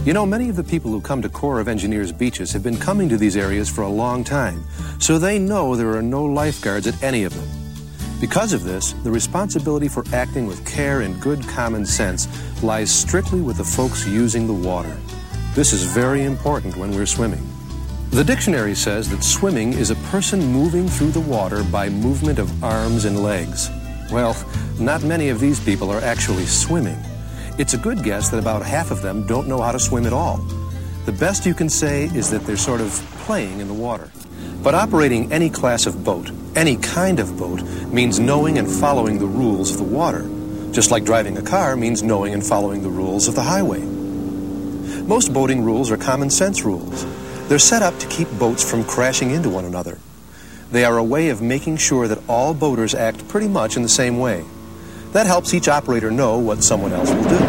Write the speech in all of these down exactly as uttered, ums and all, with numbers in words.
You know, many of the people who come to Corps of Engineers beaches have been coming to these areas for a long time, so they know there are no lifeguards at any of them. Because of this, the responsibility for acting with care and good common sense lies strictly with the folks using the water. This is very important when we're swimming. The dictionary says that swimming is a person moving through the water by movement of arms and legs. Well, not many of these people are actually swimming. It's a good guess that about half of them don't know how to swim at all. The best you can say is that they're sort of playing in the water. But operating any class of boat, any kind of boat, means knowing and following the rules of the water, just like driving a car means knowing and following the rules of the highway. Most boating rules are common sense rules. They're set up to keep boats from crashing into one another. They are a way of making sure that all boaters act pretty much in the same way. That helps each operator know what someone else will do.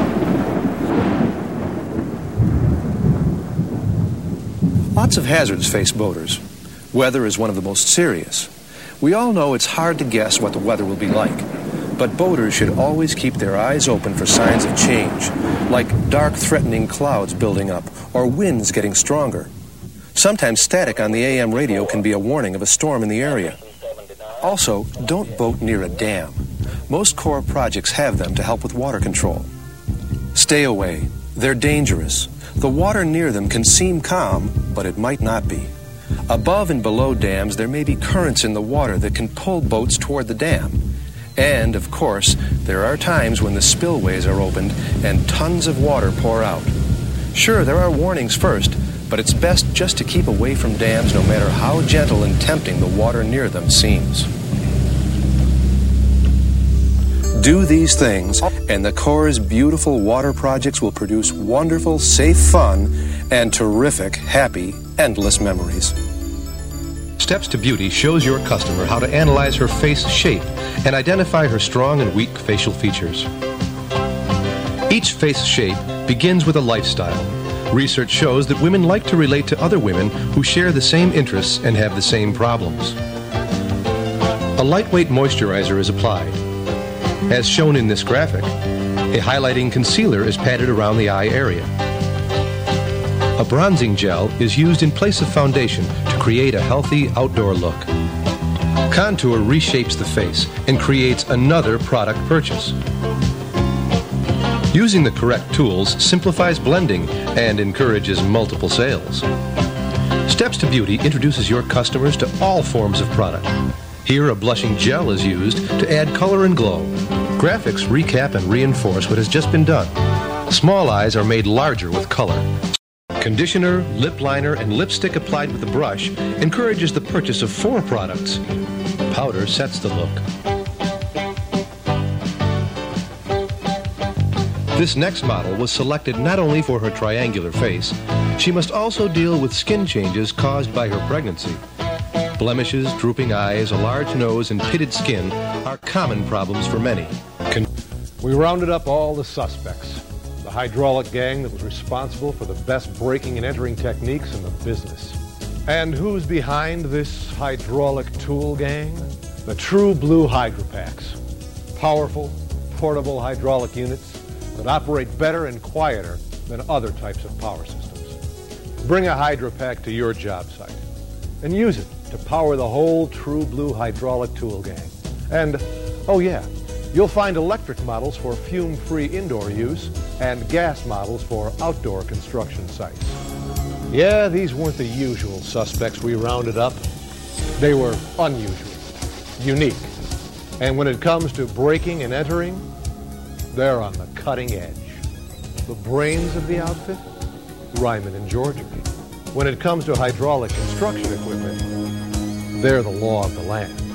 Lots of hazards face boaters. Weather is one of the most serious. We all know it's hard to guess what the weather will be like, but boaters should always keep their eyes open for signs of change, like dark, threatening clouds building up or winds getting stronger. Sometimes static on the A M radio can be a warning of a storm in the area. Also, don't boat near a dam. Most Corps projects have them to help with water control. Stay away. They're dangerous. The water near them can seem calm, but it might not be. Above and below dams, there may be currents in the water that can pull boats toward the dam. And, of course, there are times when the spillways are opened and tons of water pour out. Sure, there are warnings first, but it's best just to keep away from dams no matter how gentle and tempting the water near them seems. Do these things, and the Corps' beautiful water projects will produce wonderful, safe fun and terrific, happy, endless memories. Steps to Beauty shows your customer how to analyze her face shape and identify her strong and weak facial features. Each face shape begins with a lifestyle. Research shows that women like to relate to other women who share the same interests and have the same problems. A lightweight moisturizer is applied. As shown in this graphic, a highlighting concealer is patted around the eye area. A bronzing gel is used in place of foundation to create a healthy outdoor look. Contour reshapes the face and creates another product purchase. Using the correct tools simplifies blending and encourages multiple sales. Steps to Beauty introduces your customers to all forms of product. Here, a blushing gel is used to add color and glow. Graphics recap and reinforce what has just been done. Small eyes are made larger with color. Conditioner, lip liner, and lipstick applied with a brush encourages the purchase of four products. Powder sets the look. This next model was selected not only for her triangular face, she must also deal with skin changes caused by her pregnancy. Blemishes, drooping eyes, a large nose, and pitted skin are common problems for many. Con- we rounded up all the suspects. The hydraulic gang that was responsible for the best breaking and entering techniques in the business. And who's behind this hydraulic tool gang? The True Blue Hydropacks. Powerful, portable hydraulic units that operate better and quieter than other types of power systems. Bring a Hydropack to your job site and use it to power the whole True Blue hydraulic tool gang. And, oh yeah, you'll find electric models for fume-free indoor use and gas models for outdoor construction sites. Yeah, these weren't the usual suspects we rounded up. They were unusual, unique. And when it comes to breaking and entering, they're on the cutting edge. The brains of the outfit? Ryman and Georgia. When it comes to hydraulic construction equipment, they're the law of the land.